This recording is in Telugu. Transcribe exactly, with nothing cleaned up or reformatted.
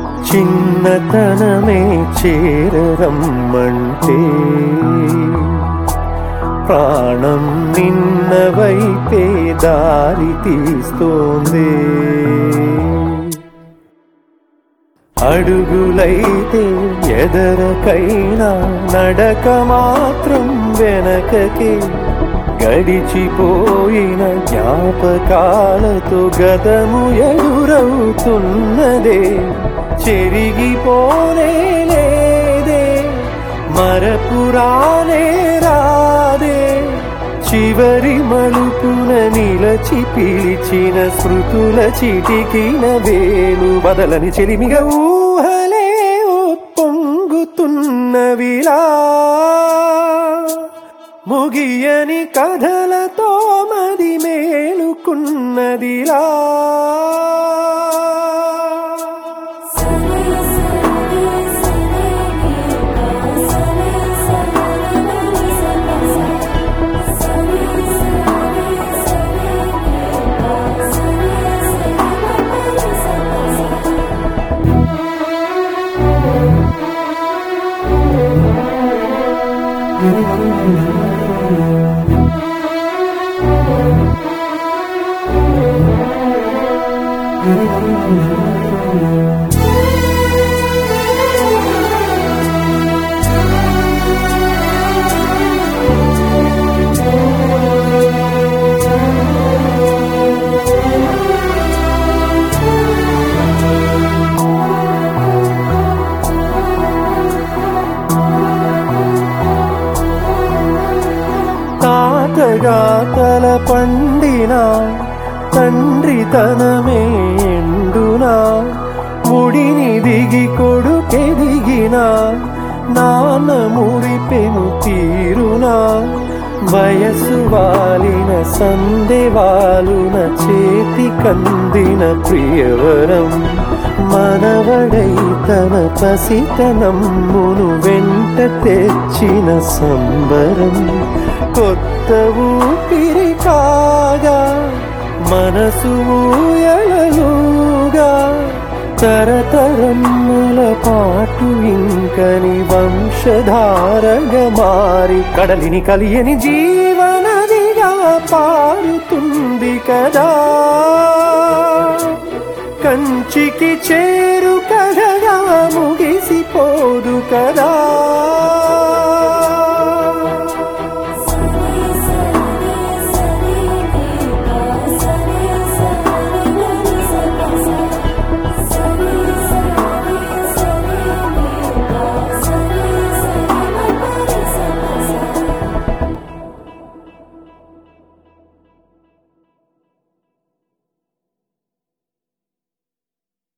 చిన్నతనమే చేరరమ్మంటే ప్రాణం నిన్న వైపే దారి తీస్తోంది. అడుగులైతే ఎదరకైనా నడక మాత్రం వెనకకే, గడిచిపోయిన జ్ఞాపకాలతో గతము ఎదురవుతున్నదే. చెరిగిపోనే లేదే, మరపురానే రాదే, చివరి మలుపున నిలచి పిలిచిన స్మృతుల చిటికిన వేలు బదలని చెలిమిగా ఊహలే పొంగుతున్నవిలా. ముగియని కథలతో మది మేలుకున్నదిలా. తాతగా తల పండినా తండ్రి తనమే ఎండునా, ముడిని దిగి కొడుకెదిగినా నాన్న మురిపెను తీరునా. వయసు వాలిన సందెవాలున చేతి కందిన ప్రియవరం, మనవడై తన పసితనమ్మును వెంట తెచ్చిన సంబరం. కొత్త ఊపిరి కాగా మనసు ఊయలలుగా, తరతరముల పాటు ఇంకని వంశధారగా మారి కడలిని కలియని జీవనదిగా పారుతుంది కదా. కంచికి చేరు కథగా